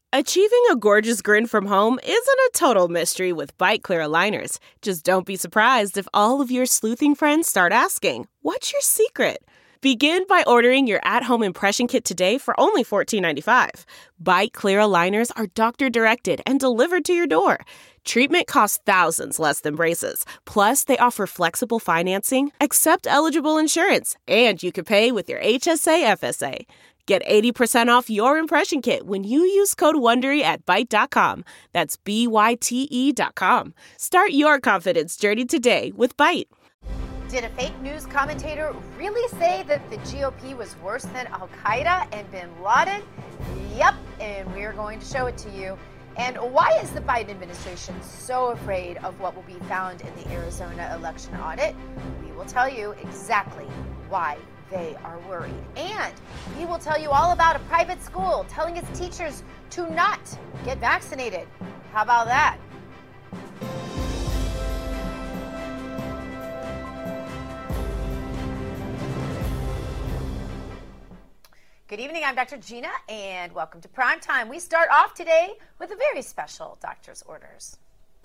Achieving a gorgeous grin from home isn't a total mystery with Byte Clear aligners. Just don't be surprised if all of your sleuthing friends start asking, "What's your secret?" Begin by ordering your at-home impression kit today for only $14.95. Byte Clear aligners are doctor-directed and delivered to your door. Treatment costs thousands less than braces. Plus, they offer flexible financing, accept eligible insurance, and you can pay with your HSA FSA. Get 80% off your impression kit when you use code WONDERY at Byte.com. That's BYTE.com. Start your confidence journey today with Byte. Did a fake news commentator really say that the GOP was worse than Al-Qaeda and bin Laden? Yep, and we're going to show it to you. And why is the Biden administration so afraid of what will be found in the Arizona election audit? We will tell you exactly why they are worried. And we will tell you all about a private school telling its teachers to not get vaccinated. How about that? Good evening, I'm Dr. Gina, and welcome to Primetime. We start off today with a very special doctor's orders.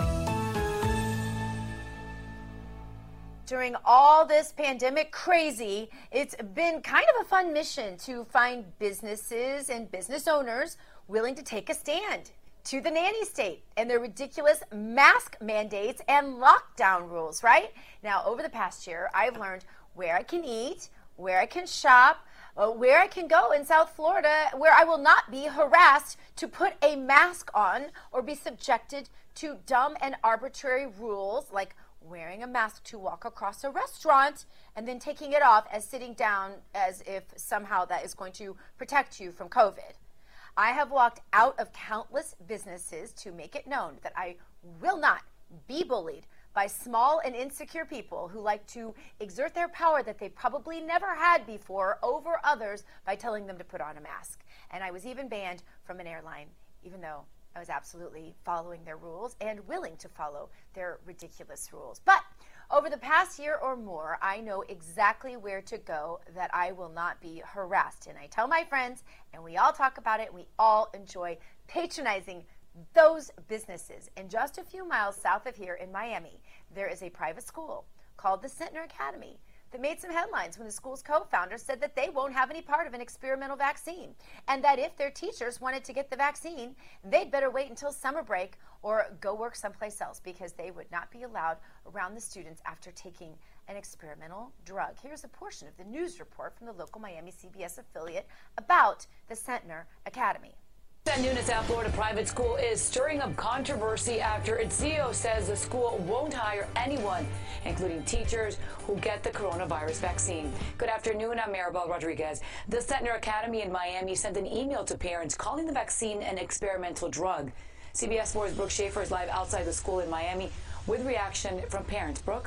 During all this pandemic crazy, it's been kind of a fun mission to find businesses and business owners willing to take a stand to the nanny state and their ridiculous mask mandates and lockdown rules, right? Now, over the past year, I've learned where I can eat, where I can shop, where I can go in South Florida, where I will not be harassed to put a mask on or be subjected to dumb and arbitrary rules like wearing a mask to walk across a restaurant and then taking it off as sitting down as if somehow that is going to protect you from COVID. I have walked out of countless businesses to make it known that I will not be bullied by small and insecure people who like to exert their power that they probably never had before over others by telling them to put on a mask. And I was even banned from an airline, even though I was absolutely following their rules and willing to follow their ridiculous rules. But over the past year or more, I know exactly where to go that I will not be harassed. And I tell my friends, and we all talk about it, and we all enjoy patronizing those businesses. And just a few miles south of here in Miami, there is a private school called the Sentner Academy that made some headlines when the school's co-founder said that they won't have any part of an experimental vaccine, and that if their teachers wanted to get the vaccine, they'd better wait until summer break or go work someplace else because they would not be allowed around the students after taking an experimental drug. Here's a portion of the news report from the local Miami CBS affiliate about the Sentner Academy. At noon, a South Florida private school is stirring up controversy after its CEO says the school won't hire anyone, including teachers, who get the coronavirus vaccine. Good afternoon, I'm Maribel Rodriguez. The Sentner Academy in Miami sent an email to parents calling the vaccine an experimental drug. CBS 4's Brooke Schaefer is live outside the school in Miami with reaction from parents. Brooke?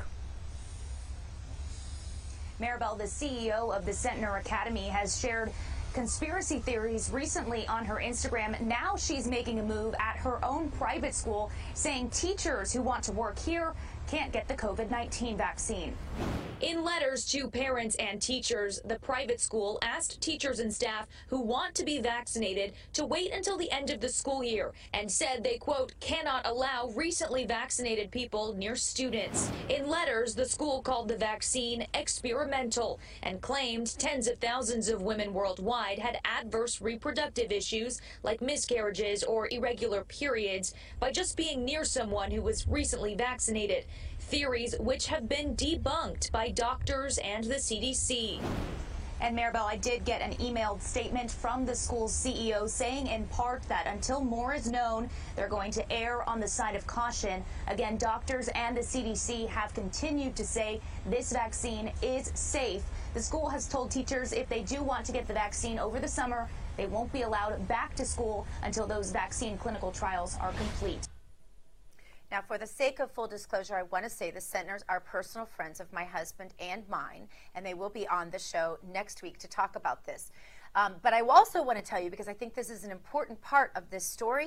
Maribel, the CEO of the Sentner Academy, has shared conspiracy theories recently on her Instagram. Now she's making a move at her own private school, saying teachers who want to work here can't get the COVID-19 vaccine. In letters to parents and teachers, the private school asked teachers and staff who want to be vaccinated to wait until the end of the school year and said they, quote, cannot allow recently vaccinated people near students. In letters, the school called the vaccine experimental and claimed tens of thousands of women worldwide had adverse reproductive issues like miscarriages or irregular periods by just being near someone who was recently vaccinated. Theories which have been debunked by doctors and the CDC. And Maribel, I did get an emailed statement from the school's CEO saying in part that until more is known, they're going to err on the side of caution. Again, doctors and the CDC have continued to say this vaccine is safe. The school has told teachers if they do want to get the vaccine over the summer, they won't be allowed back to school until those vaccine clinical trials are complete. Now, for the sake of full disclosure, I want to say the Sentners are personal friends of my husband and mine, and they will be on the show next week to talk about this. But I also want to tell you, because I think this is an important part of this story,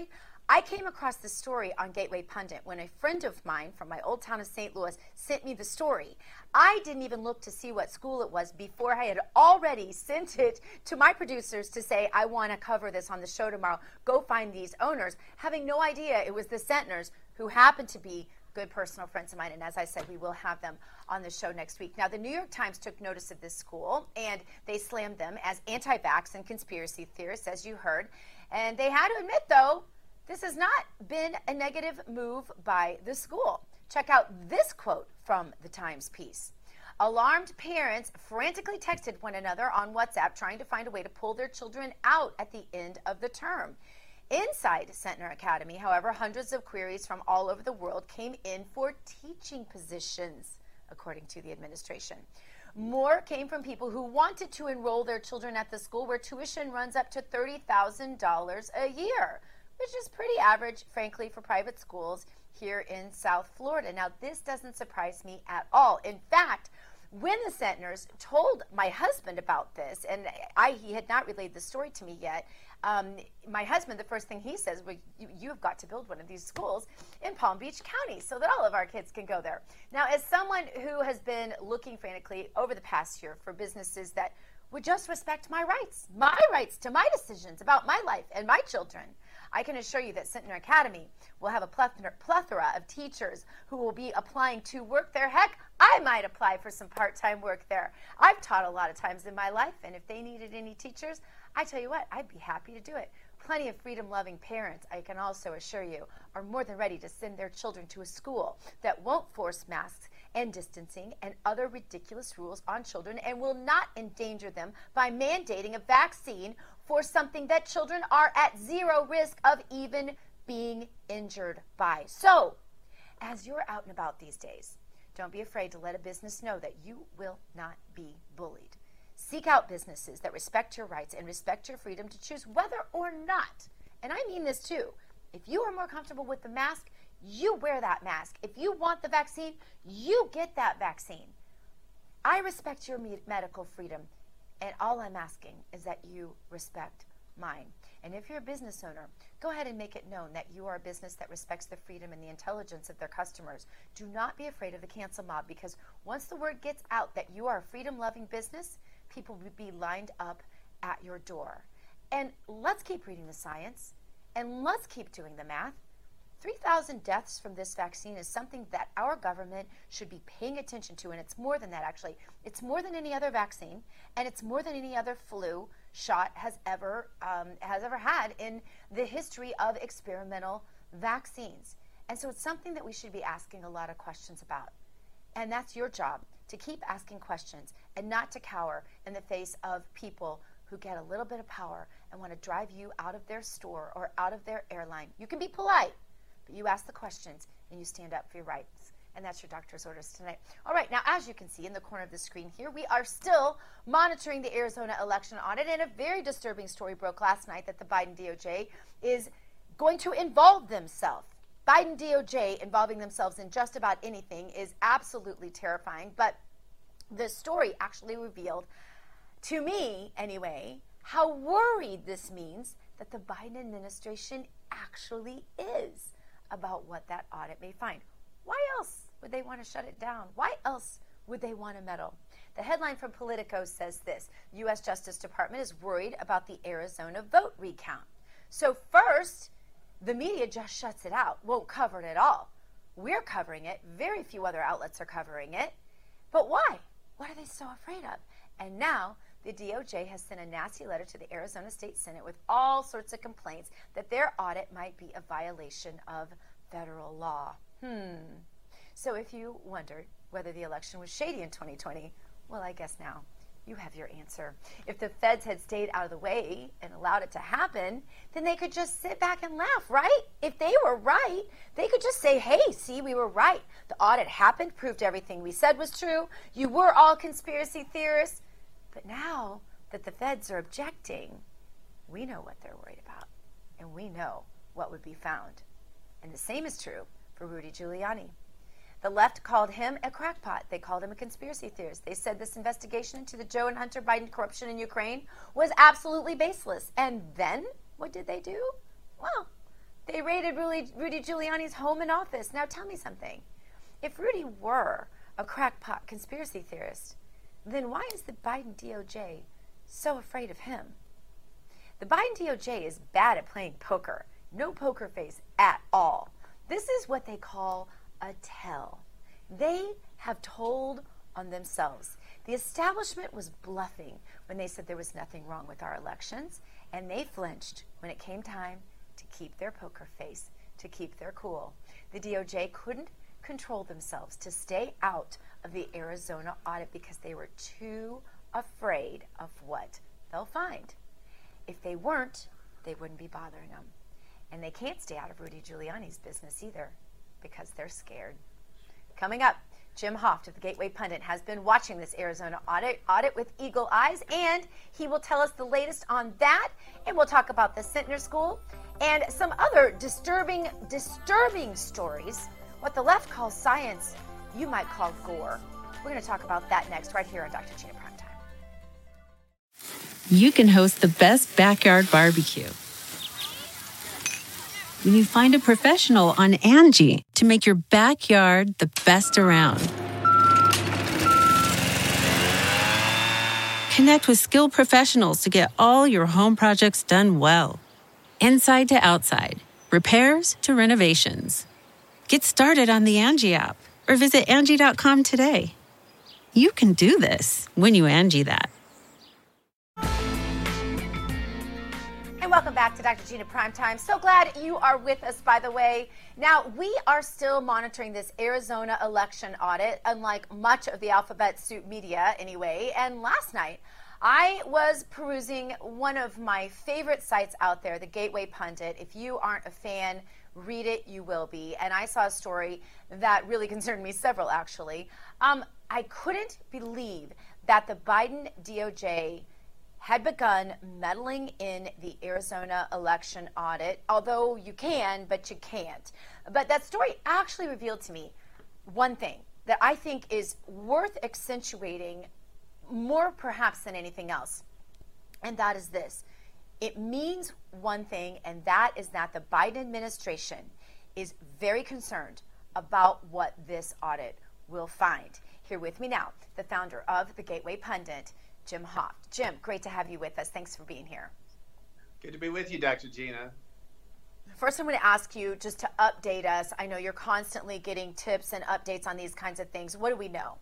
I came across this story on Gateway Pundit when a friend of mine from my old town of St. Louis sent me the story. I didn't even look to see what school it was before I had already sent it to my producers to say, I want to cover this on the show tomorrow. Go find these owners, having no idea it was the Centners, who happened to be good personal friends of mine. And as I said, we will have them on the show next week. Now, the New York Times took notice of this school, and they slammed them as anti-vax and conspiracy theorists, as you heard. And they had to admit, though, this has not been a negative move by the school. Check out this quote from the Times piece. Alarmed parents frantically texted one another on WhatsApp trying to find a way to pull their children out at the end of the term. Inside Centner Academy, however, hundreds of queries from all over the world came in for teaching positions, according to the administration. More came from people who wanted to enroll their children at the school where tuition runs up to $30,000 a year, which is pretty average, frankly, for private schools here in South Florida. Now, this doesn't surprise me at all. In fact, when the Centners told my husband about this, and he had not relayed the story to me yet, my husband, the first thing he says, well, you have got to build one of these schools in Palm Beach County so that all of our kids can go there. Now, as someone who has been looking frantically over the past year for businesses that would just respect my rights to my decisions about my life and my children, I can assure you that Centner Academy will have a plethora of teachers who will be applying to work there. Heck, I might apply for some part-time work there. I've taught a lot of times in my life, and if they needed any teachers, I tell you what, I'd be happy to do it. Plenty of freedom-loving parents, I can also assure you, are more than ready to send their children to a school that won't force masks and distancing and other ridiculous rules on children and will not endanger them by mandating a vaccine for something that children are at zero risk of even being injured by. So, as you're out and about these days, don't be afraid to let a business know that you will not be bullied. Seek out businesses that respect your rights and respect your freedom to choose whether or not, and I mean this too, if you are more comfortable with the mask, you wear that mask. If you want the vaccine, you get that vaccine. I respect your medical freedom, and all I'm asking is that you respect mine. And if you're a business owner, go ahead and make it known that you are a business that respects the freedom and the intelligence of their customers. Do not be afraid of the cancel mob, because once the word gets out that you are a freedom-loving business, people will be lined up at your door. And let's keep reading the science, and let's keep doing the math. 3,000 deaths from this vaccine is something that our government should be paying attention to, and it's more than that, actually. It's more than any other vaccine, and it's more than any other flu shot has ever had in the history of experimental vaccines. And so it's something that we should be asking a lot of questions about. And that's your job, to keep asking questions and not to cower in the face of people who get a little bit of power and want to drive you out of their store or out of their airline. You can be polite, but you ask the questions and you stand up for your rights. And that's your doctor's orders tonight. All right, now as you can see in the corner of the screen here, we are still monitoring the Arizona election audit, and a very disturbing story broke last night that the Biden DOJ is going to involve themselves. Biden DOJ involving themselves in just about anything is absolutely terrifying, but the story actually revealed, to me anyway, how worried this means that the Biden administration actually is about what that audit may find. Why else would they want to shut it down? Why else would they want to meddle? The headline from Politico says this: the U.S. Justice Department is worried about the Arizona vote recount. So first, the media just shuts it out, won't cover it at all. We're covering it. Very few other outlets are covering it. But why? What are they so afraid of? And now the DOJ has sent a nasty letter to the Arizona State Senate with all sorts of complaints that their audit might be a violation of federal law. So if you wondered whether the election was shady in 2020, well, I guess now you have your answer. If the feds had stayed out of the way and allowed it to happen, then they could just sit back and laugh, right? If they were right, they could just say, hey, see, we were right. The audit happened, proved everything we said was true. You were all conspiracy theorists. But now that the feds are objecting, we know what they're worried about, and we know what would be found. And the same is true for Rudy Giuliani. The left called him a crackpot. They called him a conspiracy theorist. They said this investigation into the Joe and Hunter Biden corruption in Ukraine was absolutely baseless. And then what did they do? Well, They raided Rudy Giuliani's home and office. Now tell me something. If Rudy were a crackpot conspiracy theorist, then why is the Biden DOJ so afraid of him? The Biden DOJ is bad at playing poker. No poker face at all. This is what they call a tell. They have told on themselves. The establishment was bluffing when they said there was nothing wrong with our elections, and they flinched when it came time to keep their poker face, to keep their cool. The DOJ couldn't control themselves to stay out of the Arizona audit because they were too afraid of what they'll find. If they weren't, they wouldn't be bothering them. And they can't stay out of Rudy Giuliani's business either because they're scared. Coming up, Jim Hoft of the Gateway Pundit has been watching this Arizona audit with eagle eyes, and he will tell us the latest on that. And we'll talk about the Sintner School and some other disturbing stories. What the left calls science, you might call gore. We're going to talk about that next, right here on Dr. Gina Primetime. You can host the best backyard barbecue when you find a professional on Angie to make your backyard the best around. Connect with skilled professionals to get all your home projects done well. Inside to outside, repairs to renovations. Get started on the Angie app or visit Angie.com today. You can do this when you Angie that. And welcome back to Dr. Gina Primetime. So glad you are with us, by the way. Now, we are still monitoring this Arizona election audit, unlike much of the alphabet soup media anyway. And last night, I was perusing one of my favorite sites out there, the Gateway Pundit. If you aren't a fan, read it, you will be. And I saw a story that really concerned me, several actually. I couldn't believe that the Biden DOJ had begun meddling in the Arizona election audit, although you can, but you can't. But that story actually revealed to me one thing that I think is worth accentuating more perhaps than anything else, and that is this. It means one thing, and that is that the Biden administration is very concerned about what this audit will find. Here with me now, the founder of the Gateway Pundit, Jim Hoft. Jim, great to have you with us. Thanks for being here. Good to be with you, Dr. Gina. First, I'm going to ask you just to update us. I know you're constantly getting tips and updates on these kinds of things. What do we know?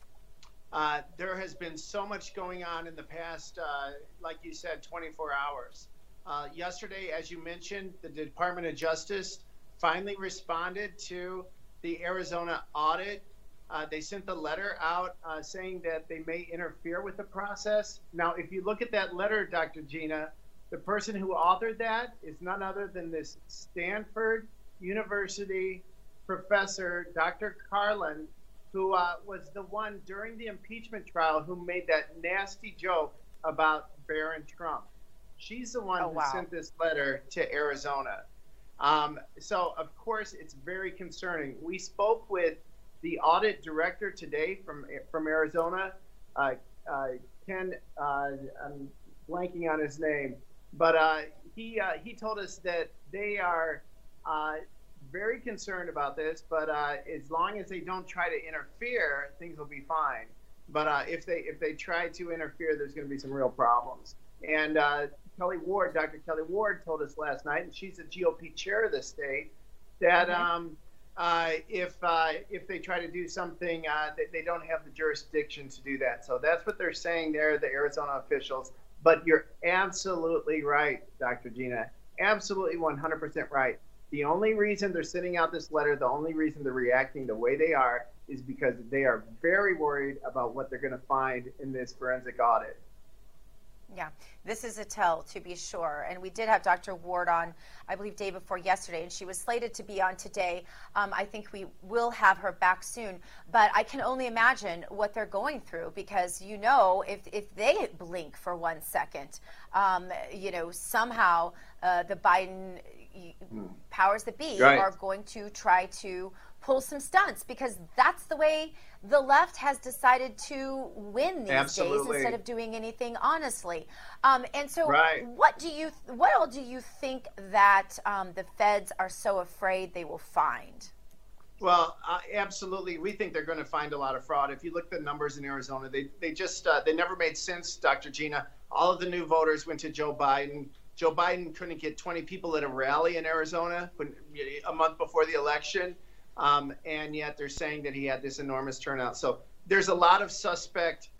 There has been so much going on in the past, like you said, 24 hours. Yesterday, as you mentioned, the Department of Justice finally responded to the Arizona audit. They sent the letter out saying that they may interfere with the process. Now, if you look at that letter, Dr. Gina, the person who authored that is none other than this Stanford University professor, Dr. Carlin, who was the one during the impeachment trial who made that nasty joke about Barron Trump. She's the one who sent this letter to Arizona. So, of course, it's very concerning. We spoke with the audit director today from Arizona, Ken, I'm blanking on his name, but he told us that they are very concerned about this, but as long as they don't try to interfere, things will be fine. But if they try to interfere, there's going to be some real problems. And Kelly Ward, Dr. Kelly Ward, told us last night, and she's the GOP chair of the state, that if they try to do something, they don't have the jurisdiction to do that. So that's what they're saying there, the Arizona officials. But you're absolutely right, Dr. Gina, absolutely 100% right. The only reason they're sending out this letter, the only reason they're reacting the way they are is because they are very worried about what they're going to find in this forensic audit. Yeah, this is a tell, to be sure. And we did have Dr. Ward on, I believe, day before yesterday, and she was slated to be on today. I think we will have her back soon. But I can only imagine what they're going through because, you know, if they blink for 1 second, you know, somehow the Biden, powers that be Right. are going to try to pull some stunts, because that's the way the left has decided to win these Absolutely. days, instead of doing anything honestly. And so Right. what all do you think that the feds are so afraid they will find? Well, absolutely. We think they're going to find a lot of fraud. If you look at the numbers in Arizona, they just they never made sense, Dr. Gina. All of the new voters went to Joe Biden. Joe Biden couldn't get 20 people at a rally in Arizona a month before the election, and yet they're saying that he had this enormous turnout. So there's a lot of suspect,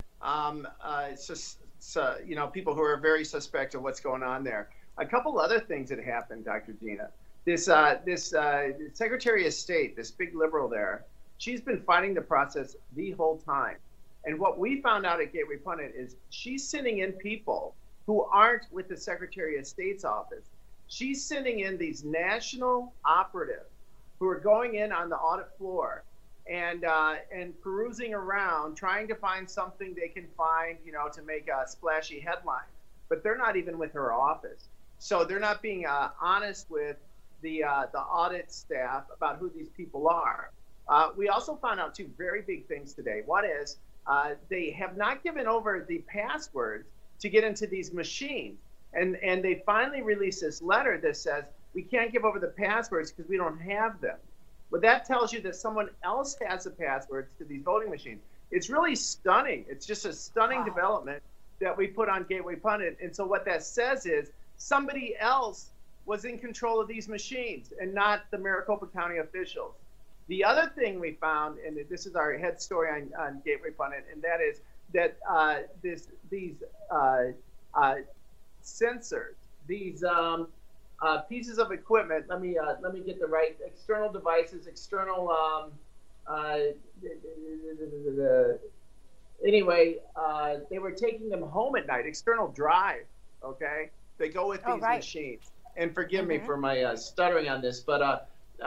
people who are very suspect of what's going on there. A couple other things that happened, Dr. Gina. This Secretary of State, this big liberal there, she's been fighting the process the whole time. And what we found out at Gateway Pundit is she's sending in people who aren't with the Secretary of State's office. She's sending in these national operatives who are going in on the audit floor and perusing around, trying to find something they can find, to make a splashy headline. But they're not even with her office. So they're not being honest with the audit staff about who these people are. We also found out two very big things today. One is they have not given over the passwords to get into these machines. And they finally released this letter that says, we can't give over the passwords because we don't have them. Well, that tells you that someone else has the passwords to these voting machines. It's really stunning. It's just a stunning development that we put on Gateway Pundit. And so what that says is somebody else was in control of these machines and not the Maricopa County officials. The other thing we found, and this is our head story on Gateway Pundit, and that is that these sensors, these pieces of equipment. Let me get the right external devices, anyway, they were taking them home at night, external drive. Okay, they go with these machines. And forgive me for my stuttering on this, but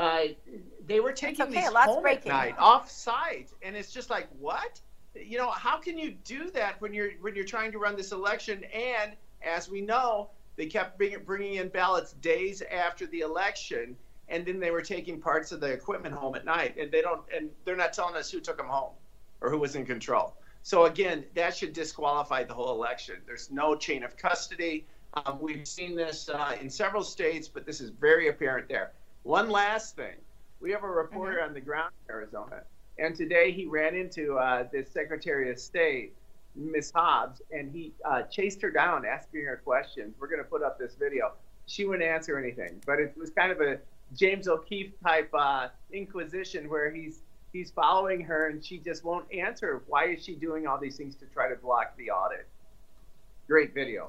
they were taking these home at night, off site, and it's just like, what? How can you do that when you're trying to run this election? And as we know, they kept bringing in ballots days after the election, and then they were taking parts of the equipment home at night, and they're not telling us who took them home or who was in control. So again, that should disqualify the whole election. There's no chain of custody. We've seen this in several states, but this is very apparent there. One last thing. We have a reporter on the ground in Arizona, and today he ran into this Secretary of State, Ms. Hobbs, and he chased her down, asking her questions. We're going to put up this video. She wouldn't answer anything, but it was kind of a James O'Keefe type inquisition where he's following her, and she just won't answer. Why is she doing all these things to try to block the audit? Great video.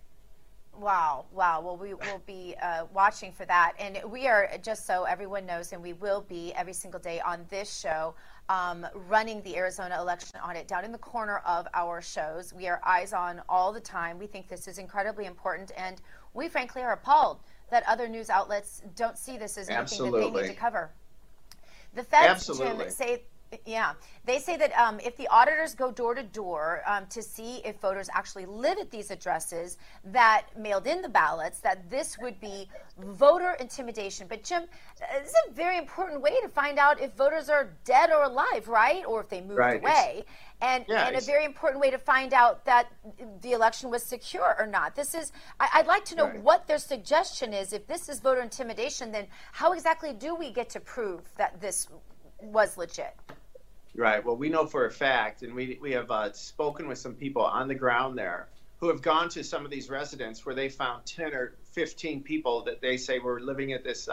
Wow. Well, we will be watching for that. And we are, just so everyone knows, and we will be every single day on this show, running the Arizona election audit down in the corner of our shows. We are eyes on all the time. We think this is incredibly important. And we, frankly, are appalled that other news outlets don't see this as anything that they need to cover. The feds, Jim, say... Yeah, they say that if the auditors go door to door to see if voters actually live at these addresses that mailed in the ballots, that this would be voter intimidation. But Jim, this is a very important way to find out if voters are dead or alive, right? Or if they moved away. And a very important way to find out that the election was secure or not. This is, I'd like to know what their suggestion is. If this is voter intimidation, then how exactly do we get to prove that this was legit? Right. Well, we know for a fact, and we have spoken with some people on the ground there who have gone to some of these residents where they found 10 or 15 people that they say were living at this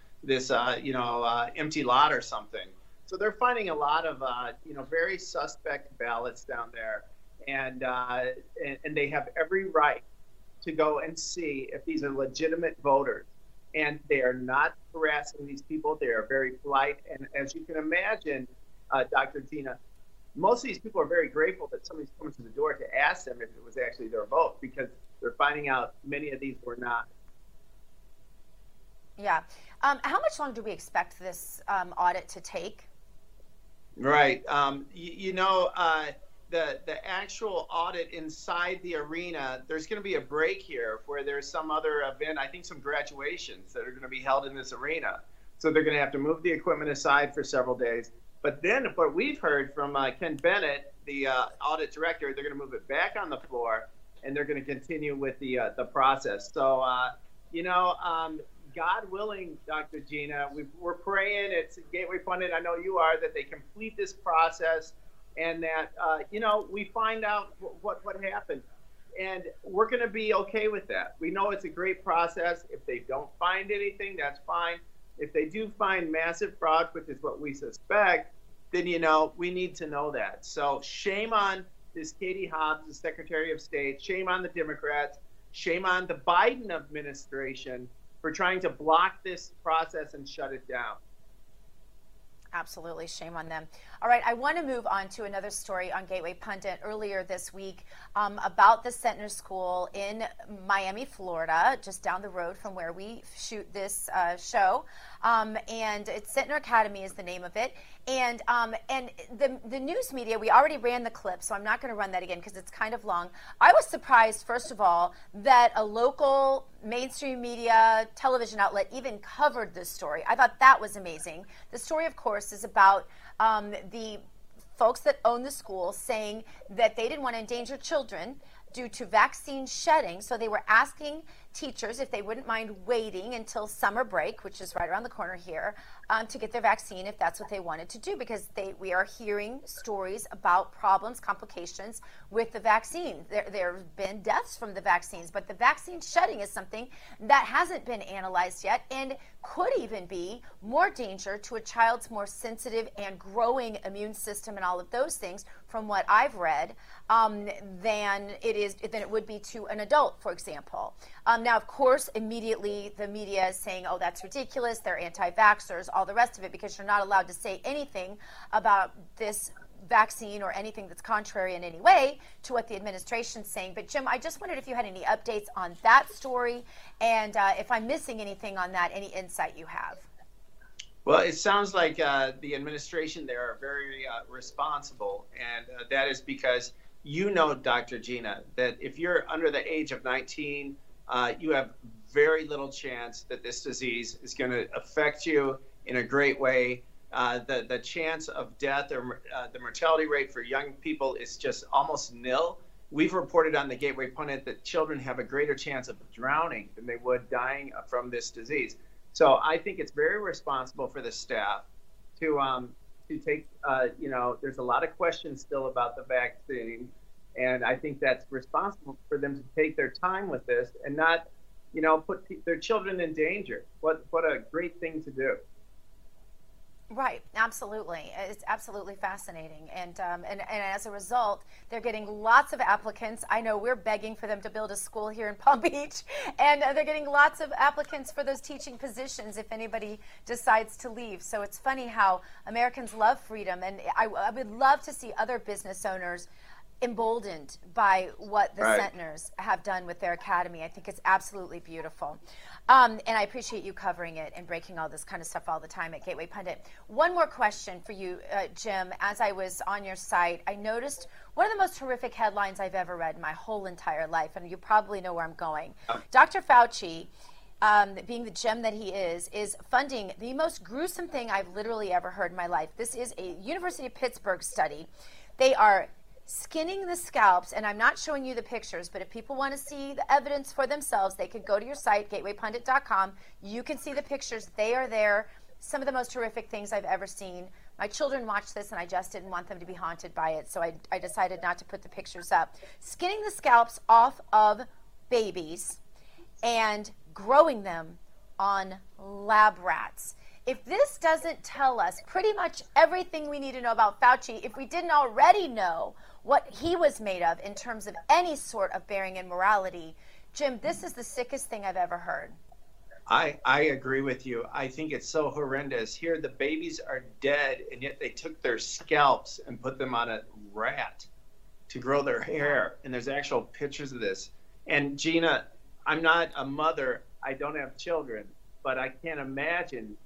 empty lot or something. So they're finding a lot of very suspect ballots down there, and they have every right to go and see if these are legitimate voters. And they are not harassing these people. They are very polite. And as you can imagine, Dr. Gina, most of these people are very grateful that somebody's coming to the door to ask them if it was actually their vote, because they're finding out many of these were not. Yeah. How much longer do we expect this audit to take? Right. the actual audit inside the arena, there's going to be a break here where there's some other event, I think some graduations that are going to be held in this arena. So they're going to have to move the equipment aside for several days. But then what we've heard from Ken Bennett, the audit director, they're going to move it back on the floor and they're going to continue with the process. So, God willing, Dr. Gina, we're praying, it's Gateway Funded, I know you are, that they complete this process and that, we find out what happened. And we're going to be okay with that. We know it's a great process. If they don't find anything, that's fine. If they do find massive fraud, which is what we suspect, then, we need to know that. So shame on this Katie Hobbs, the Secretary of State. Shame on the Democrats. Shame on the Biden administration for trying to block this process and shut it down. Absolutely. Shame on them. All right. I want to move on to another story on Gateway Pundit earlier this week about the Sentner School in Miami, Florida, just down the road from where we shoot this show. And it's Sentner Academy is the name of it. And the news media, we already ran the clip, so I'm not going to run that again because it's kind of long. I was surprised, first of all, that a local mainstream media television outlet even covered this story. I thought that was amazing. The story, of course, is about the folks that own the school saying that they didn't want to endanger children due to vaccine shedding. So they were asking teachers if they wouldn't mind waiting until summer break, which is right around the corner here, to get their vaccine if that's what they wanted to do, because we are hearing stories about problems, complications with the vaccine. There have been deaths from the vaccines, but the vaccine shedding is something that hasn't been analyzed yet and could even be more danger to a child's more sensitive and growing immune system and all of those things, from what I've read, than it would be to an adult, for example. Now, of course, immediately the media is saying, oh, that's ridiculous, they're anti-vaxxers, all the rest of it, because you're not allowed to say anything about this vaccine or anything that's contrary in any way to what the administration's saying. But Jim, I just wondered if you had any updates on that story, and if I'm missing anything on that, any insight you have. Well, it sounds like the administration there are very responsible, and that is because Dr. Gina, that if you're under the age of 19, you have very little chance that this disease is going to affect you in a great way. The chance of death or the mortality rate for young people is just almost nil. We've reported on the Gateway Pundit that children have a greater chance of drowning than they would dying from this disease. So I think it's very responsible for the staff to take, there's a lot of questions still about the vaccine. And I think that's responsible for them to take their time with this and not, put their children in danger. What a great thing to do. Right, absolutely. It's absolutely fascinating. And as a result, they're getting lots of applicants. I know we're begging for them to build a school here in Palm Beach, and they're getting lots of applicants for those teaching positions if anybody decides to leave. So it's funny how Americans love freedom, and I would love to see other business owners emboldened by what the Sentners have done with their academy. I think it's absolutely beautiful. And I appreciate you covering it and breaking all this kind of stuff all the time at Gateway Pundit. One more question for you, Jim. As I was on your site, I noticed one of the most horrific headlines I've ever read in my whole entire life, and you probably know where I'm going. Dr. Fauci, being the gem that he is funding the most gruesome thing I've literally ever heard in my life. This is a University of Pittsburgh study. They are skinning the scalps, and I'm not showing you the pictures, but if people want to see the evidence for themselves, they could go to your site, gatewaypundit.com. You can see the pictures. They are there. Some of the most horrific things I've ever seen. My children watched this, and I just didn't want them to be haunted by it, so I decided not to put the pictures up. Skinning the scalps off of babies and growing them on lab rats. If this doesn't tell us pretty much everything we need to know about Fauci, if we didn't already know what he was made of in terms of any sort of bearing in morality, Jim, this is the sickest thing I've ever heard. I agree with you. I think it's so horrendous. Here, the babies are dead, and yet they took their scalps and put them on a rat to grow their hair. And there's actual pictures of this. And Gina, I'm not a mother. I don't have children, but I can't imagine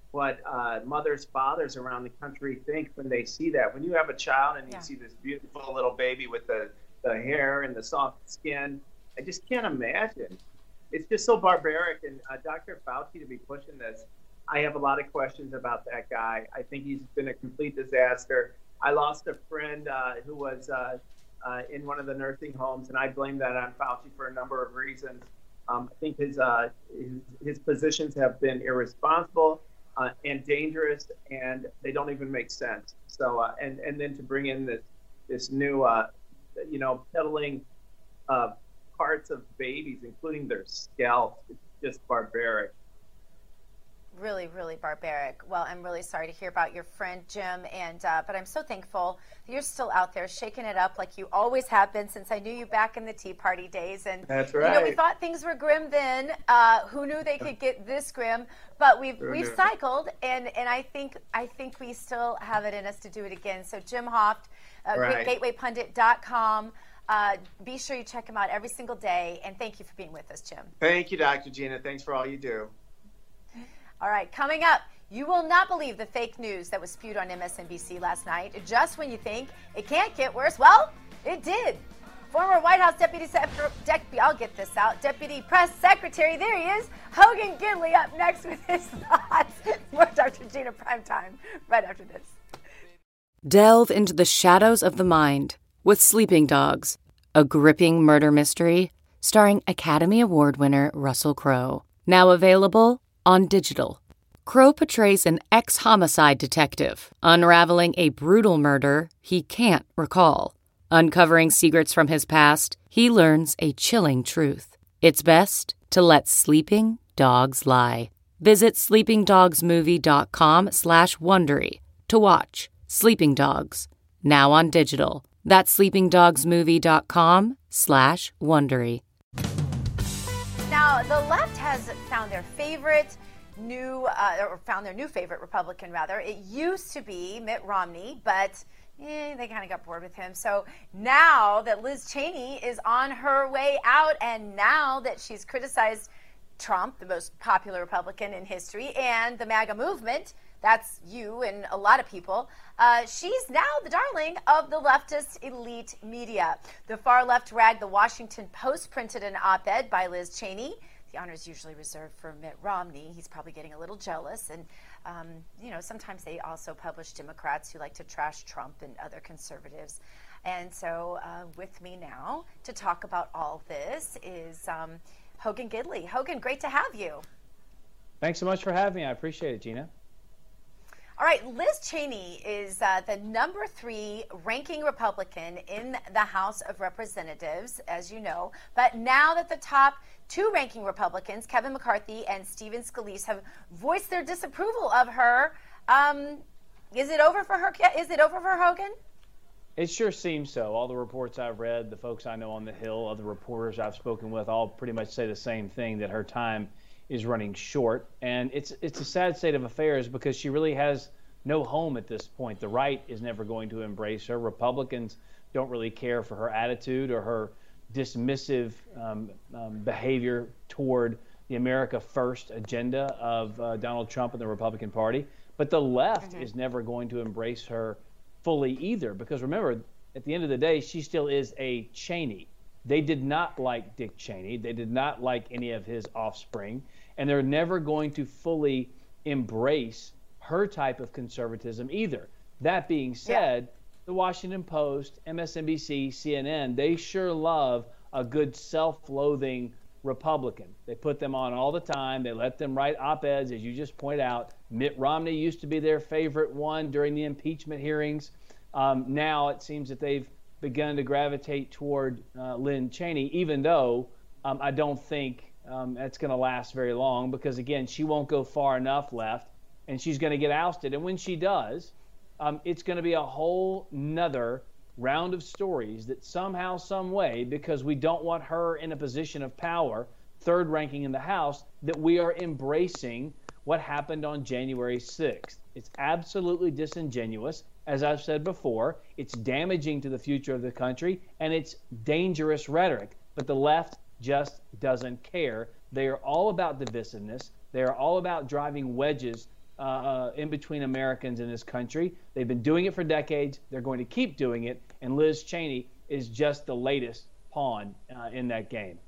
what mothers, fathers around the country think when they see that. When you have a child and you see this beautiful little baby with the hair and the soft skin, I just can't imagine. It's just so barbaric. And Dr. Fauci to be pushing this, I have a lot of questions about that guy. I think he's been a complete disaster. I lost a friend who was in one of the nursing homes, and I blame that on Fauci for a number of reasons. I think his positions have been irresponsible and dangerous, and they don't even make sense. So, and then to bring in this new, peddling parts of babies, including their scalps, it's just barbaric. Really, really barbaric. Well, I'm really sorry to hear about your friend Jim, and but I'm so thankful that you're still out there shaking it up like you always have been since I knew you back in the Tea Party days. And that's right. We thought things were grim then. Who knew they could get this grim? But we've cycled, and I think we still have it in us to do it again. So Jim Hoft, GatewayPundit.com. Be sure you check him out every single day, and thank you for being with us, Jim. Thank you, Dr. Gina. Thanks for all you do. All right, coming up, you will not believe the fake news that was spewed on MSNBC last night. Just when you think it can't get worse, well, it did. Former White House Deputy Press Secretary, there he is, Hogan Gidley, up next with his thoughts. More Dr. Gina Primetime right after this. Delve into the shadows of the mind with Sleeping Dogs, a gripping murder mystery starring Academy Award winner Russell Crowe. Now available on digital. Crowe portrays an ex-homicide detective unraveling a brutal murder he can't recall. Uncovering secrets from his past, he learns a chilling truth. It's best to let sleeping dogs lie. Visit sleepingdogsmovie.com/Wondery to watch Sleeping Dogs, now on digital. That's sleepingdogsmovie.com/Wondery. Now, the left has found their new favorite Republican, rather. It used to be Mitt Romney, but they kind of got bored with him. So now that Liz Cheney is on her way out, and now that she's criticized Trump, the most popular Republican in history, and the MAGA movement, that's you and a lot of people, she's now the darling of the leftist elite media. The far left rag The Washington Post printed an op-ed by Liz Cheney. The honor is usually reserved for Mitt Romney. He's probably getting a little jealous. And, sometimes they also publish Democrats who like to trash Trump and other conservatives. And so with me now to talk about all this is Hogan Gidley. Hogan, great to have you. Thanks so much for having me. I appreciate it, Gina. All right, Liz Cheney is the number 3 ranking Republican in the House of Representatives, as you know. But now that the top 2 ranking Republicans, Kevin McCarthy and Stephen Scalise, have voiced their disapproval of her, is it over for her? Is it over for Hogan? It sure seems so. All the reports I've read, the folks I know on the Hill, other reporters I've spoken with, all pretty much say the same thing, that her time is running short. And it's a sad state of affairs because she really has no home at this point. The right is never going to embrace her. Republicans don't really care for her attitude or her dismissive behavior toward the America First agenda of Donald Trump and the Republican Party. But the left is never going to embrace her fully either, because remember, at the end of the day, she still is a Cheney. They did not like Dick Cheney. They did not like any of his offspring, and they're never going to fully embrace her type of conservatism either. That being said, the Washington Post, MSNBC, CNN, they sure love a good self-loathing Republican. They put them on all the time. They let them write op-eds, as you just point out. Mitt Romney used to be their favorite one during the impeachment hearings. Now it seems that they've begun to gravitate toward Lynn Cheney, even though I don't think that's going to last very long, because, again, she won't go far enough left, and she's going to get ousted. And when she does, it's going to be a whole nother round of stories that somehow, some way, because we don't want her in a position of power, third ranking in the House, that we are embracing what happened on January 6th. It's absolutely disingenuous. As I've said before, it's damaging to the future of the country, and it's dangerous rhetoric. But the left just doesn't care. They are all about divisiveness. They are all about driving wedges in between Americans in this country. They've been doing it for decades. They're going to keep doing it. And Liz Cheney is just the latest pawn in that game.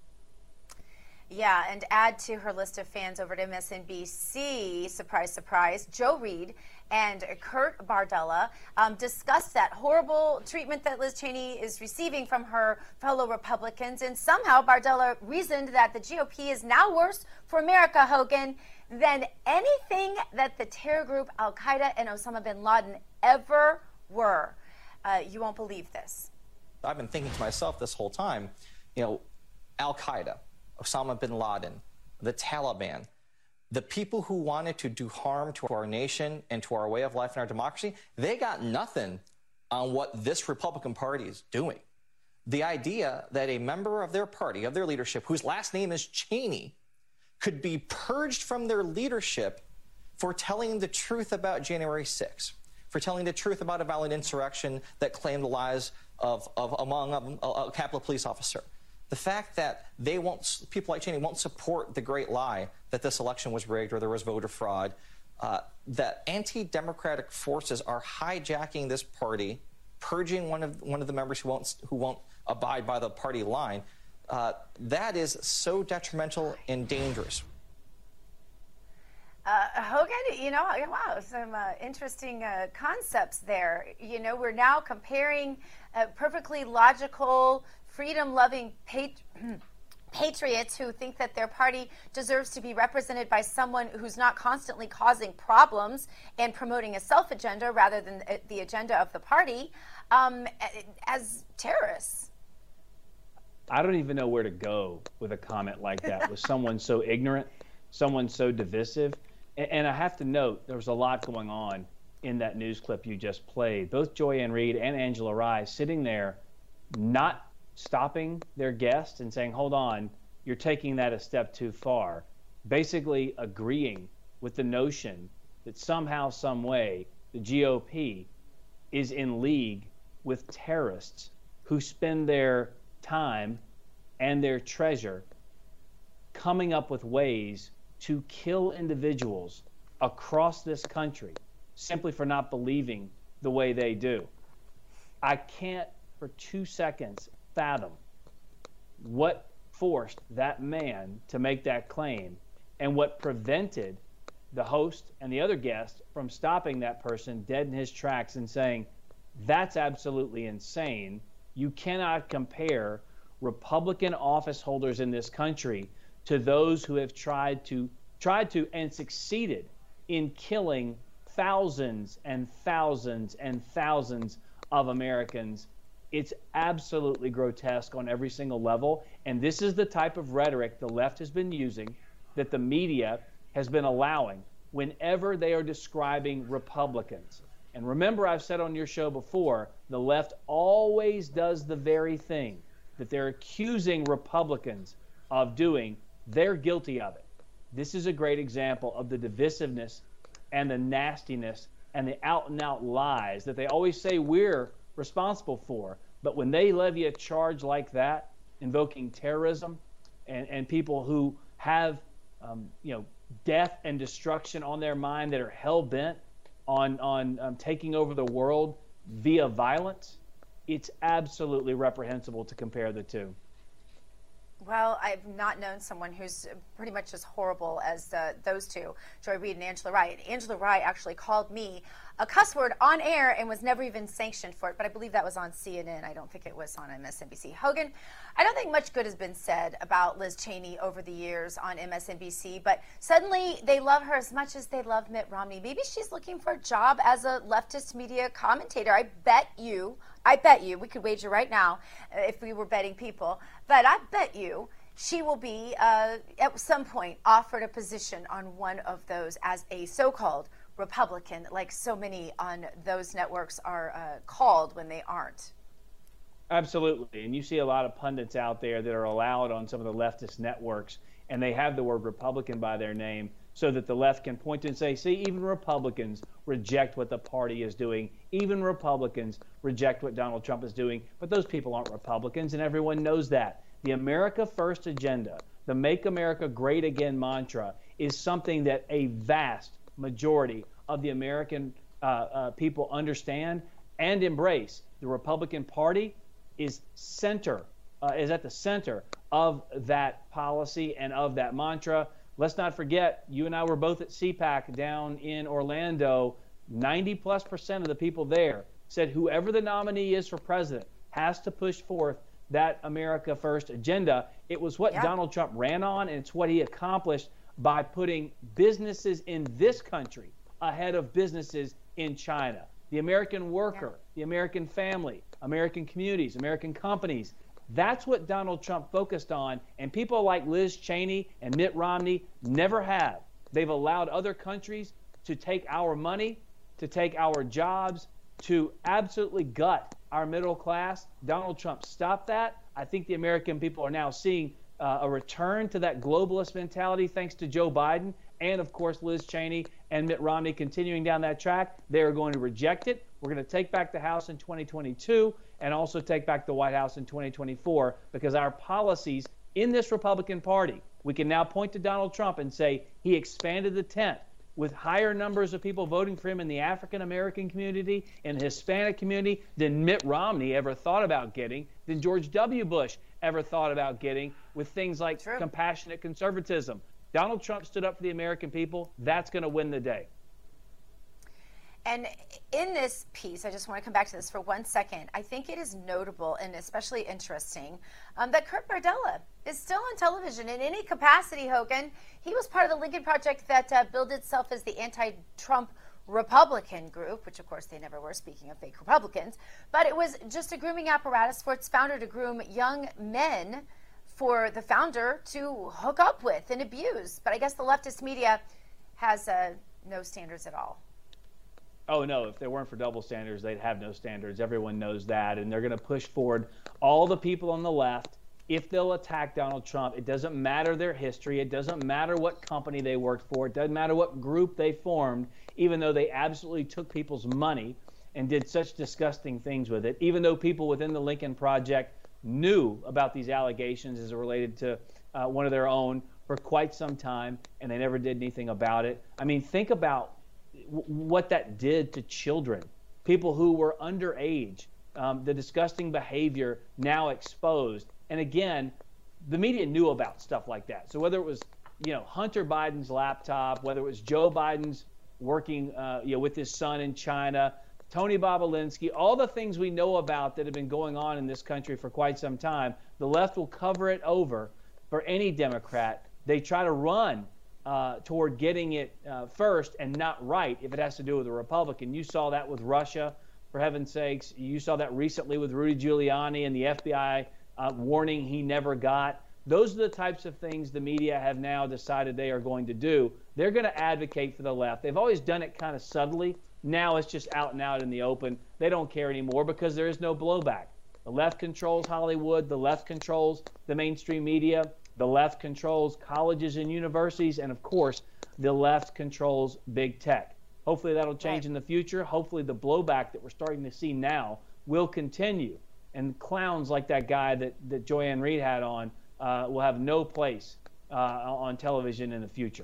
Yeah, and add to her list of fans over at MSNBC, surprise, surprise, Joe Reed and Kurt Bardella discussed that horrible treatment that Liz Cheney is receiving from her fellow Republicans. And somehow Bardella reasoned that the GOP is now worse for America, Hogan, than anything that the terror group Al-Qaeda and Osama bin Laden ever were. You won't believe this. I've been thinking to myself this whole time, Al-Qaeda, Osama bin Laden, the Taliban, the people who wanted to do harm to our nation and to our way of life and our democracy, they got nothing on what this Republican Party is doing. The idea that a member of their party, of their leadership, whose last name is Cheney, could be purged from their leadership for telling the truth about January 6th, for telling the truth about a violent insurrection that claimed the lives of among them, a Capitol Police officer. The fact that people like Cheney won't support the great lie that this election was rigged or there was voter fraud, that anti-democratic forces are hijacking this party, purging one of the members who won't abide by the party line, that is so detrimental and dangerous. Hogan, wow, some interesting concepts there. We're now comparing perfectly logical, freedom-loving patriots who think that their party deserves to be represented by someone who's not constantly causing problems and promoting a self-agenda rather than the agenda of the party, as terrorists. I don't even know where to go with a comment like that, with someone so ignorant, someone so divisive. And I have to note, there was a lot going on in that news clip you just played. Both Joy-Ann Reid and Angela Rye sitting there not stopping their guest and saying, hold on, you're taking that a step too far. Basically agreeing with the notion that somehow, some way, the GOP is in league with terrorists who spend their time and their treasure coming up with ways to kill individuals across this country simply for not believing the way they do. I can't for 2 seconds fathom what forced that man to make that claim and what prevented the host and the other guest from stopping that person dead in his tracks and saying, that's absolutely insane. You cannot compare Republican office holders in this country to those who have tried to and succeeded in killing thousands and thousands and thousands of Americans. It's absolutely grotesque on every single level. And this is the type of rhetoric the left has been using, that the media has been allowing whenever they are describing Republicans. And remember, I've said on your show before, the left always does the very thing that they're accusing Republicans of doing. They're guilty of it. This is a great example of the divisiveness and the nastiness and the out-and-out lies that they always say we're responsible for. But when they levy a charge like that, invoking terrorism and people who have death and destruction on their mind, that are hell-bent on taking over the world via violence, it's absolutely reprehensible to compare the two. Well, I've not known someone who's pretty much as horrible as those two, Joy Reid and Angela Rye. And Angela Rye actually called me a cuss word on air and was never even sanctioned for it, but I believe that was on CNN. I don't think it was on MSNBC. Hogan, I don't think much good has been said about Liz Cheney over the years on MSNBC, but suddenly they love her as much as they love Mitt Romney. Maybe she's looking for a job as a leftist media commentator. I bet you, we could wager right now if we were betting people, but I bet you she will be, at some point, offered a position on one of those as a so-called Republican, like so many on those networks are called when they aren't. Absolutely. And you see a lot of pundits out there that are allowed on some of the leftist networks, and they have the word Republican by their name so that the left can point and say, see, even Republicans reject what the party is doing. Even Republicans reject what Donald Trump is doing. But those people aren't Republicans, and everyone knows that. The America First agenda, the Make America Great Again mantra, is something that a vast majority of the American people understand and embrace. The Republican Party is at the center of that policy and of that mantra. Let's not forget, you and I were both at CPAC down in Orlando. 90+% of the people there said whoever the nominee is for president has to push forth that America First agenda. It was what Donald Trump ran on, and it's what he accomplished by putting businesses in this country ahead of businesses in China. The American worker, the American family, American communities, American companies. That's what Donald Trump focused on, and people like Liz Cheney and Mitt Romney never have. They've allowed other countries to take our money, to take our jobs, to absolutely gut our middle class. Donald Trump stopped that. I think the American people are now seeing a return to that globalist mentality thanks to Joe Biden and, of course, Liz Cheney and Mitt Romney continuing down that track. They are going to reject it. We're going to take back the House in 2022 and also take back the White House in 2024 because our policies in this Republican Party, we can now point to Donald Trump and say he expanded the tent with higher numbers of people voting for him in the African-American community and the Hispanic community than Mitt Romney ever thought about getting, than George W. Bush ever thought about getting, with things like compassionate conservatism. Donald Trump stood up for the American people. That's going to win the day. And in this piece, I just want to come back to this for 1 second. I think it is notable and especially interesting that Kurt Bardella is still on television in any capacity, Hogan. He was part of the Lincoln Project that billed itself as the anti-Trump Republican group, which of course they never were, speaking of fake Republicans. But it was just a grooming apparatus for its founder to groom young men for the founder to hook up with and abuse. But I guess the leftist media has no standards at all. Oh, no, if they weren't for double standards, they'd have no standards. Everyone knows that. And they're going to push forward all the people on the left. If they'll attack Donald Trump, it doesn't matter their history. It doesn't matter what company they worked for. It doesn't matter what group they formed, even though they absolutely took people's money and did such disgusting things with it, even though people within the Lincoln Project knew about these allegations as related to one of their own for quite some time, and they never did anything about it. I mean, think about what that did to children, people who were underage, the disgusting behavior now exposed. And again, the media knew about stuff like that. So whether it was, Hunter Biden's laptop, whether it was Joe Biden's working, with his son in China, Tony Bobulinski, all the things we know about that have been going on in this country for quite some time, the left will cover it over for any Democrat. They try to run toward getting it first and not right if it has to do with a Republican. You saw that with Russia, for heaven's sakes. You saw that recently with Rudy Giuliani and the FBI warning he never got. Those are the types of things the media have now decided they are going to do. They're going to advocate for the left. They've always done it kind of subtly. Now it's just out and out in the open. They don't care anymore because there is no blowback. The left controls Hollywood. The left controls the mainstream media. The left controls colleges and universities, and of course, the left controls big tech. Hopefully that'll change in the future. Hopefully the blowback that we're starting to see now will continue, and clowns like that guy that Joy-Ann Reid had on will have no place on television in the future.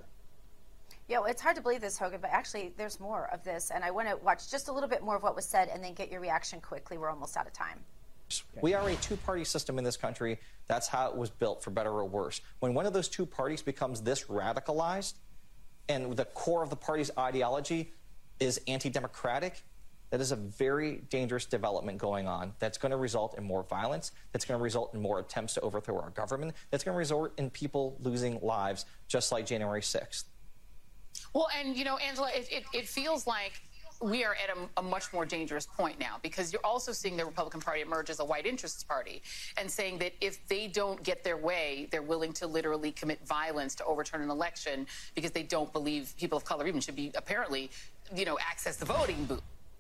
Yeah, well, it's hard to believe this, Hogan, but actually there's more of this, and I want to watch just a little bit more of what was said and then get your reaction quickly. We're almost out of time. We are a two-party system in this country. That's how it was built, for better or worse. When one of those two parties becomes this radicalized and the core of the party's ideology is anti-democratic, that is a very dangerous development going on that's going to result in more violence, that's going to result in more attempts to overthrow our government, that's going to result in people losing lives, just like January 6th. Well, and, Angela, it feels like we are at a much more dangerous point now, because you're also seeing the Republican Party emerge as a white interests party and saying that if they don't get their way, they're willing to literally commit violence to overturn an election because they don't believe people of color even should be apparently, access the voting booth.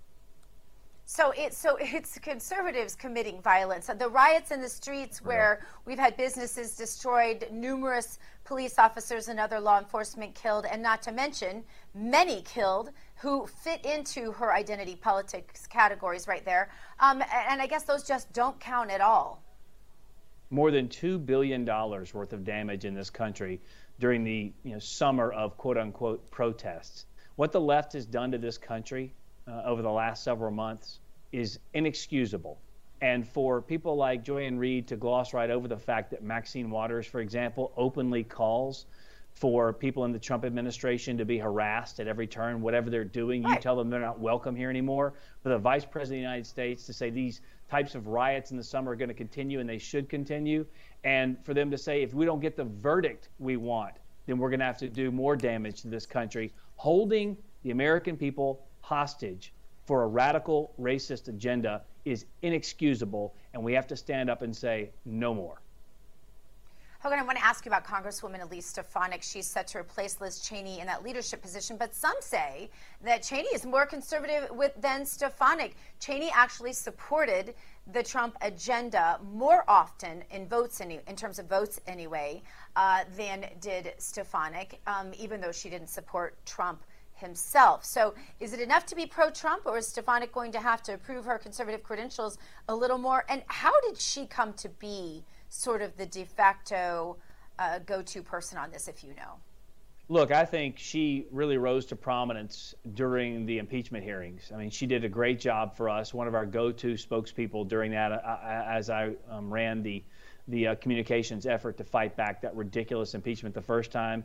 So it's conservatives committing violence. The riots in the streets where we've had businesses destroyed, numerous police officers and other law enforcement killed, and not to mention many killed who fit into her identity politics categories right there. And I guess those just don't count at all. More than $2 billion worth of damage in this country during the summer of quote-unquote protests. What the left has done to this country over the last several months is inexcusable. And for people like Joy-Ann Reid to gloss right over the fact that Maxine Waters, for example, openly calls for people in the Trump administration to be harassed at every turn, whatever they're doing, you tell them they're not welcome here anymore. For the Vice President of the United States to say these types of riots in the summer are going to continue and they should continue, and for them to say if we don't get the verdict we want, then we're going to have to do more damage to this country, holding the American people hostage for a radical racist agenda is inexcusable, and we have to stand up and say no more. Hogan, I want to ask you about Congresswoman Elise Stefanik. She's set to replace Liz Cheney in that leadership position, but some say that Cheney is more conservative than Stefanik. Cheney actually supported the Trump agenda more often in terms of votes anyway, than did Stefanik, even though she didn't support Trump himself. So is it enough to be pro-Trump, or is Stefanik going to have to prove her conservative credentials a little more? And how did she come to be sort of the de facto go-to person on this, if you know? Look, I think she really rose to prominence during the impeachment hearings. I mean, she did a great job for us, one of our go-to spokespeople during that, as I ran the communications effort to fight back that ridiculous impeachment the first time.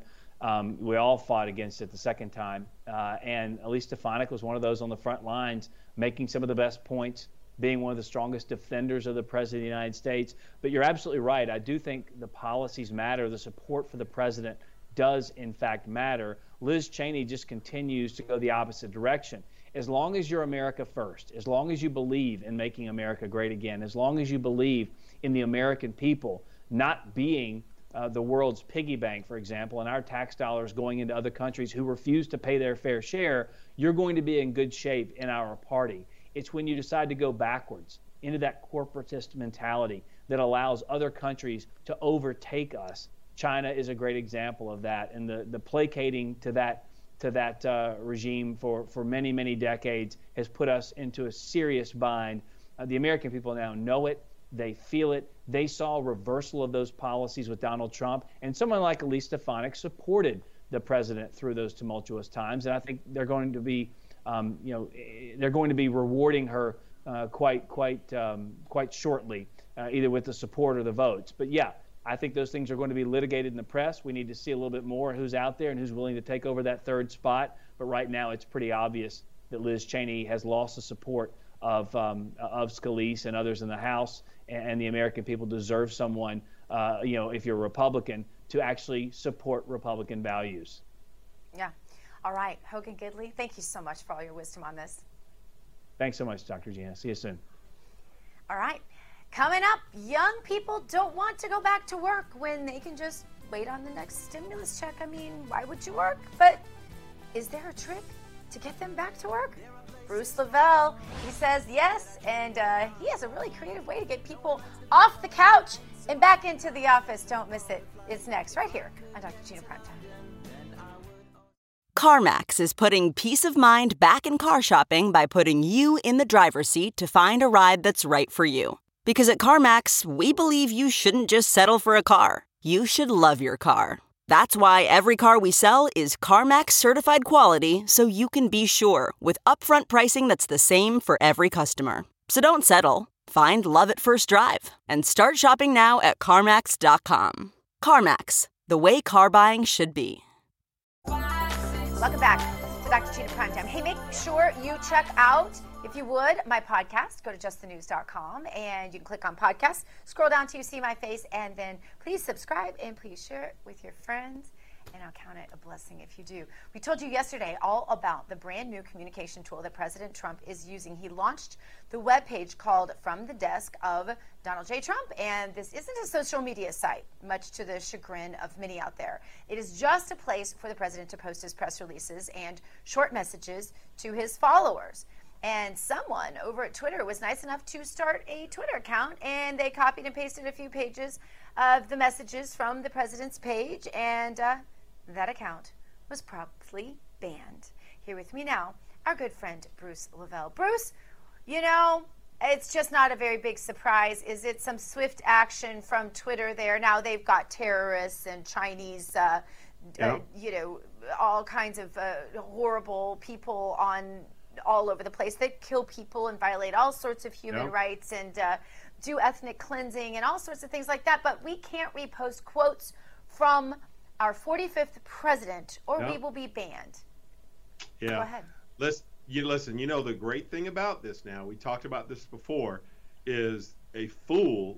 We all fought against it the second time. And Elise Stefanik was one of those on the front lines, making some of the best points, being one of the strongest defenders of the President of the United States. But you're absolutely right. I do think the policies matter. The support for the president does, in fact, matter. Liz Cheney just continues to go the opposite direction. As long as you're America first, as long as you believe in making America great again, as long as you believe in the American people not being the world's piggy bank, for example, and our tax dollars going into other countries who refuse to pay their fair share, you're going to be in good shape in our party. It's when you decide to go backwards into that corporatist mentality that allows other countries to overtake us. China is a great example of that, and the placating to that regime for many, many decades has put us into a serious bind. The American people now know it. They feel it. They saw a reversal of those policies with Donald Trump, and someone like Elise Stefanik supported the president through those tumultuous times. And I think they're going to be, they're going to be rewarding her quite shortly, either with the support or the votes. But yeah, I think those things are going to be litigated in the press. We need to see a little bit more who's out there and who's willing to take over that third spot. But right now, it's pretty obvious that Liz Cheney has lost the support of Scalise and others in the House, and the American people deserve someone, if you're a Republican, to actually support Republican values. Yeah. All right. Hogan Gidley, thank you so much for all your wisdom on this. Thanks so much, Dr. Gina. See you soon. All right. Coming up, young people don't want to go back to work when they can just wait on the next stimulus check. I mean, why would you work? But is there a trick to get them back to work? Bruce Lavelle, he says yes, and he has a really creative way to get people off the couch and back into the office. Don't miss it. It's next, right here on Dr. Gina Primetime. CarMax is putting peace of mind back in car shopping by putting you in the driver's seat to find a ride that's right for you. Because at CarMax, we believe you shouldn't just settle for a car. You should love your car. That's why every car we sell is CarMax certified quality, so you can be sure with upfront pricing that's the same for every customer. So don't settle. Find love at first drive and start shopping now at CarMax.com. CarMax, the way car buying should be. Welcome back to Dr. Gina Primetime. Hey, make sure you check out, if you would, my podcast. Go to justthenews.com and you can click on podcasts. Scroll down till you see my face, and then please subscribe and please share it with your friends. And I'll count it a blessing if you do. We told you yesterday all about the brand new communication tool that President Trump is using. He launched the webpage called From the Desk of Donald J. Trump. And this isn't a social media site, much to the chagrin of many out there. It is just a place for the president to post his press releases and short messages to his followers. And someone over at Twitter was nice enough to start a Twitter account, and they copied and pasted a few pages of the messages from the president's page, and that account was promptly banned. Here with me now, our good friend Bruce Lavelle. Bruce, it's just not a very big surprise. Is it some swift action from Twitter there? Now they've got terrorists and Chinese, all kinds of horrible people on all over the place that kill people and violate all sorts of human rights and do ethnic cleansing and all sorts of things like that. But we can't repost quotes from our 45th president or we will be banned. Yeah. Go ahead. Listen, you know, the great thing about this now, we talked about this before, is a fool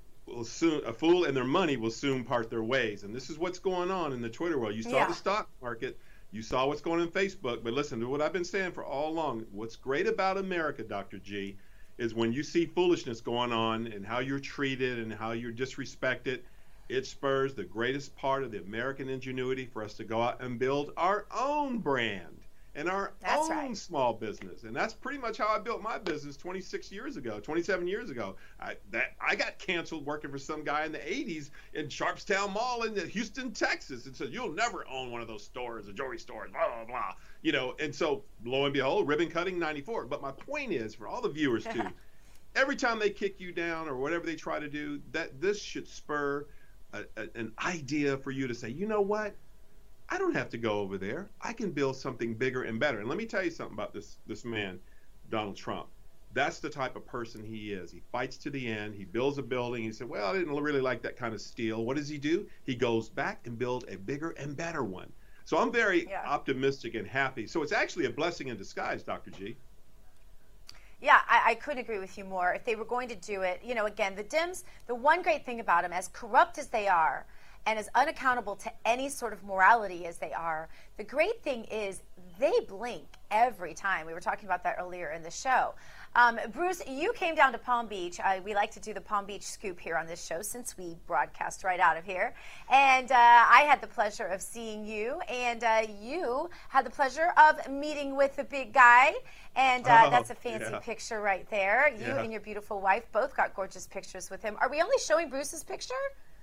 and their money will soon part their ways. And this is what's going on in the Twitter world. You saw the stock market. You saw what's going on in Facebook. But listen to what I've been saying for all along. What's great about America, Dr. G, is when you see foolishness going on and how you're treated and how you're disrespected, it spurs the greatest part of the American ingenuity for us to go out and build our own brand and our own small business. And that's pretty much how I built my business 27 years ago. I got canceled working for some guy in the 80s in Sharpstown Mall in Houston, Texas, and said, you'll never own one of those stores, the jewelry stores, blah, blah, blah. You know, and so lo and behold, ribbon cutting 94. But my point is, for all the viewers too, every time they kick you down or whatever they try to do, that this should spur an idea for you to say, you know what? I don't have to go over there. I can build something bigger and better. And let me tell you something about this man, Donald Trump. That's the type of person he is. He fights to the end. He builds a building. He said, well, I didn't really like that kind of steel. What does he do? He goes back and builds a bigger and better one. So I'm very optimistic and happy. So it's actually a blessing in disguise, Dr. G. Yeah, I couldn't agree with you more. If they were going to do it, you know, again, the Dems, the one great thing about them, as corrupt as they are, and as unaccountable to any sort of morality as they are, the great thing is they blink every time. We were talking about that earlier in the show. Bruce, you came down to Palm Beach. We like to do the Palm Beach scoop here on this show since we broadcast right out of here. And I had the pleasure of seeing you, and you had the pleasure of meeting with the big guy. And that's a fancy picture right there. You and your beautiful wife both got gorgeous pictures with him. Are we only showing Bruce's picture?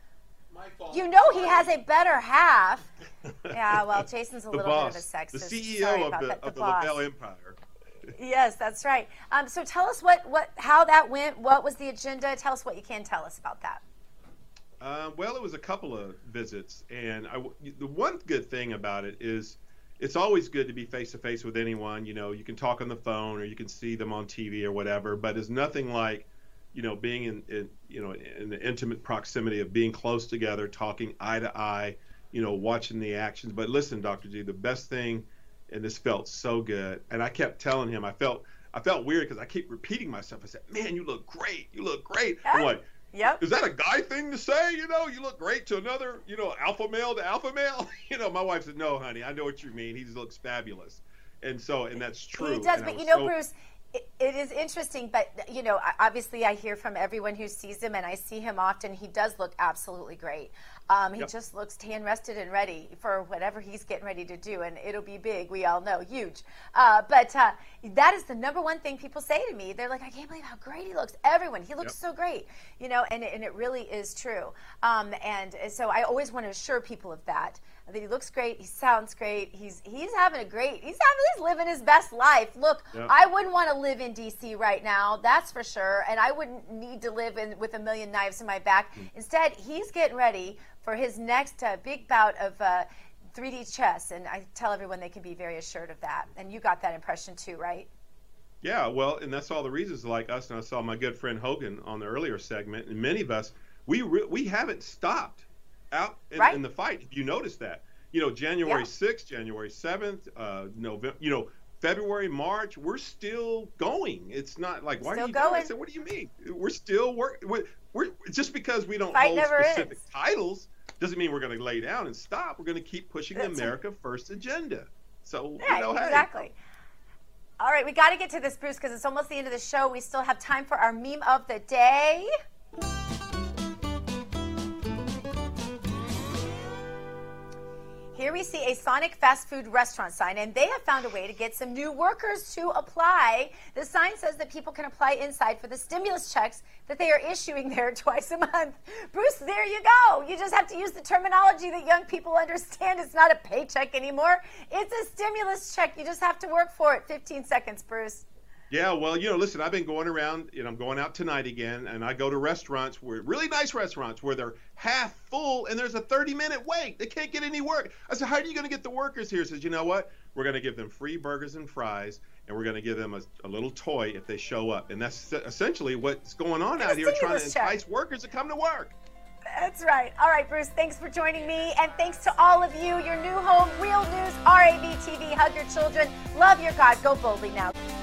You know he has a better half. Yeah, well, Jason's a little bit of a sexist. The CEO of the LaBelle Empire. Yes, that's right. So tell us how that went. What was the agenda? Tell us what you can tell us about that. Well, it was a couple of visits, and the one good thing about it is it's always good to be face-to-face with anyone. You know, you can talk on the phone or you can see them on TV or whatever, but it's nothing like, you know, being in the intimate proximity of being close together, talking eye to eye, you know, watching the actions. But listen, Dr. G, the best thing, and this felt so good, and I kept telling him, I felt weird because I keep repeating myself. I said, man, you look great. You look great. I'm like, is that a guy thing to say? You know, you look great to another, you know, alpha male to alpha male. You know, my wife said, no, honey, I know what you mean. He looks fabulous. And that's true. He does, but you know, Bruce, it is interesting, but, you know, obviously I hear from everyone who sees him, and I see him often. He does look absolutely great. He just looks tan-rested and ready for whatever he's getting ready to do, and it'll be big. We all know, huge. But that is the number one thing people say to me. They're like, I can't believe how great he looks. Everyone, he looks so great, you know, and it really is true. And so I always want to assure people of that he looks great, he sounds great, he's living his best life. Look, I wouldn't want to live in D.C. right now, that's for sure, and I wouldn't need to live with a million knives in my back. Instead, he's getting ready for his next big bout of 3D chess, and I tell everyone they can be very assured of that. And you got that impression too, right? Yeah, well, and that's all the reasons like us, and I saw my good friend Hogan on the earlier segment, and many of us, we haven't stopped out in the fight. If you notice that, you know, January 6th, January 7th, November, you know, February, March, we're still going. It's not like, why are you going? I said, what do you mean? We're still working. We're just because we don't hold specific titles doesn't mean we're going to lay down and stop. We're going to keep pushing the America First agenda. So, you know, exactly. All right, we got to get to this, Bruce, because it's almost the end of the show. We still have time for our meme of the day. Here we see a Sonic fast food restaurant sign, and they have found a way to get some new workers to apply. The sign says that people can apply inside for the stimulus checks that they are issuing there twice a month. Bruce, there you go. You just have to use the terminology that young people understand. It's not a paycheck anymore. It's a stimulus check. You just have to work for it. 15 seconds, Bruce. Yeah, well, listen, I've been going around, I'm going out tonight again, and I go to restaurants really nice restaurants where they're half full and there's a 30-minute wait. They can't get any work. I said, how are you going to get the workers here? He says, you know what? We're going to give them free burgers and fries, and we're going to give them a little toy if they show up. And that's essentially what's going on out here, trying to entice workers to come to work. That's right. All right, Bruce, thanks for joining me. And thanks to all of you, your new home, Real News, RAV TV. Hug your children. Love your God. Go boldly now.